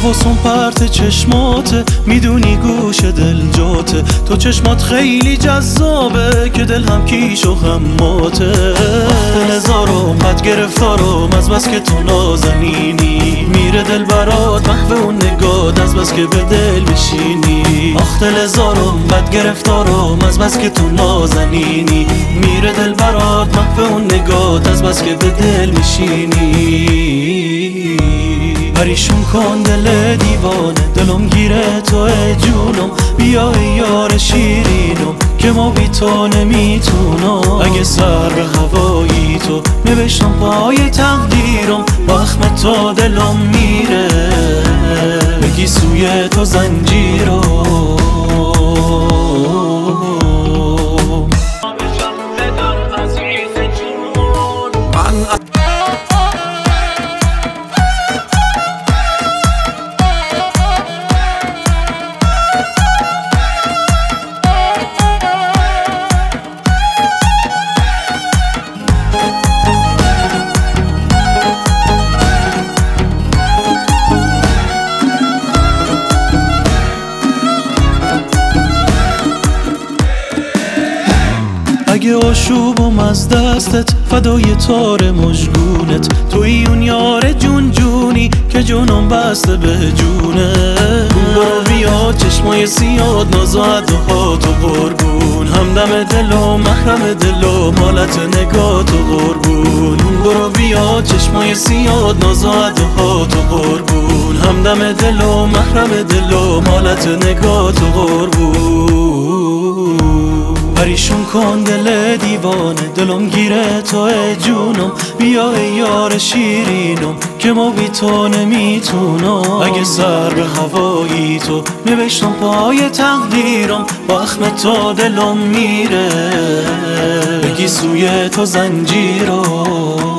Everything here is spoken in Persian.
حواسم پرت چشماته، میدونی گوش دل جاته، تو چشمات خیلی جذابه که دل هم کیش و هم ماته. دل هزارم بد گرفتارم از بس که تو نازنینی، میره دل برات محو اون نگات از بس که به دل میشینی. آخ دل هزارم بد گرفتارم از بس که تو نازنینی، میره دل برات محو اون نگات از بس که به دل میشینی. پریشون کن دل دیوانه، دلم گیره تو جونم، بیا ای یار شیرینم که ما بی تو نمیتونم. اگه سر به هوایی تو نوشتم پای تقدیرم، وخم تا دلم میره بگی سوی تو زنجیرم. اگه آشوبم از دستت فدای تار مژگونت، توی اون یار جون جونی که جونم بسته به جونه. برو بیا چشمای سیاد نازاد و هات و قربون، همدم دل و محرم دل و مالت نگات و قربون. برو بیا چشمای سیاد نازاد و هات و قربون، همدم دل و محرم دل و مالت نگات و قربون. پریشون کن دل دیوانه، دلم گیره تو جونم، بیا ای یار شیرینم که ما بی تو نمیتونم. اگه سر به هوایی تو نوشتم پای تقدیرم، وخم تا دلم میره بگی سوی تو زنجیرم.